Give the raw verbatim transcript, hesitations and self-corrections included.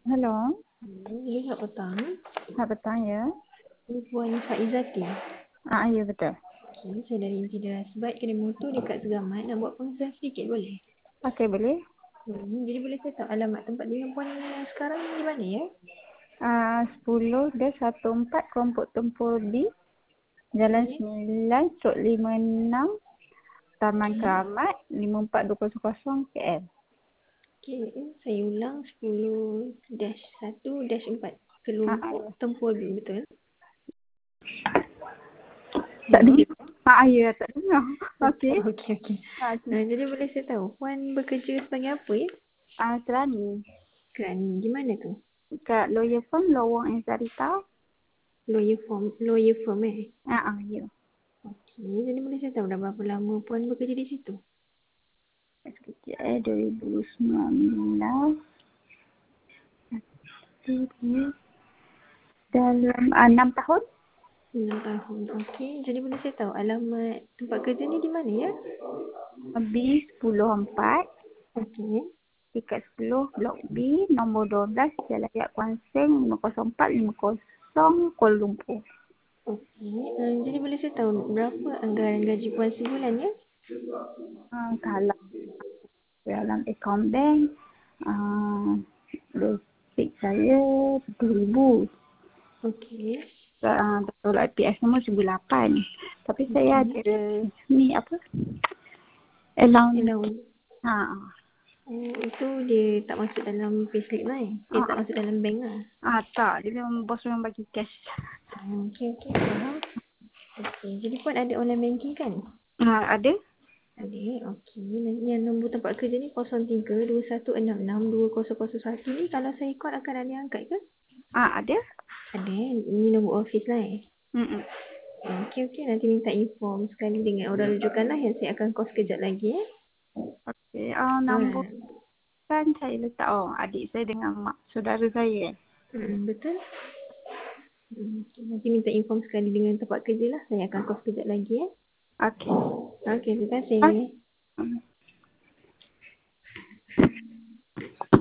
Hello, Hmm, selamat petang. selamat petang ya. Ini Puan Faizati. Ah, ya betul. Okay, saya dari Intidas. Baik kedai motor dekat Segamat. Nak buat pengesahan sedikit boleh? Okey, boleh. Hmm, jadi boleh saya tahu alamat tempat dengan Puan sekarang di mana ya? Ah, sepuluh D satu empat Kelompok Tempur B, Jalan Okay. sembilan Stroke lima enam, Taman Okay. Keramat lima empat dua kosong kosong K L. Okay, saya ulang sepuluh dash satu dash empat. Ah, ah, Kelompok ya. Tempur B, betul? Tak Hello? dengar. Ah, ah, ya, tak dengar. Okey. Okey, okey. Ah, okey. Uh, jadi boleh saya tahu Puan bekerja sebagai apa ya? Ah, Serani. Kerani. Di mana tu? Kat Lawyer Firm, Lorong Azarita. Lawyer firm, lawyer firm eh? Ah, ah, ya. Okey, jadi boleh saya tahu dah berapa lama Puan bekerja di situ? Sekejap eh, dua ribu sembilan belas. Satu, dua, dalam ah, enam tahun. enam tahun. Okey, jadi boleh saya tahu alamat tempat kerja ni di mana ya? B sepuluh empat. Okey. Tingkat sepuluh, Blok B, nombor dua belas, Jalan Yat Kuan Seng, lima kosong empat lima kosong, Kuala Lumpur. Okey, uh, jadi boleh saya tahu berapa anggaran gaji Puan sebulan ya? Uh, kalau dalam akaun bank, uh, basic saya sepuluh ribu. Okey. Uh, betul I P S semua seribu lapan. Tapi saya Okey. ada ni apa? Allowance. Allowance. Ha. Oh, itu dia tak masuk dalam payslip lah eh? Dia Ah, tak masuk dalam bank lah. ah, tak. Dia memang bos memang bagi cash. Oh, okey, okey. Faham. Okey, jadi Puan ada online banking kan? Ah, ada? Ada. Okey, nanti yang nombor tempat kerja ni kosong tiga dua satu enam enam dua kosong kosong satu ni kalau saya call akan ada yang angkat ke? Ah, ada? Ada. Ini nombor office lah eh? Mm-mm. Okey, okey. Nanti minta inform sekali dengan orang rujukan lah yang saya akan call sekejap lagi eh. Okey. Ah, nombor Ha. kan saya letak oh adik saya dengan mak saudara saya. Hmm, betul. Hmm, okay. Nanti minta inform sekali dengan tempat kerja lah. Saya akan call sekejap lagi eh. Okey. Okey, terima kasih. Ah,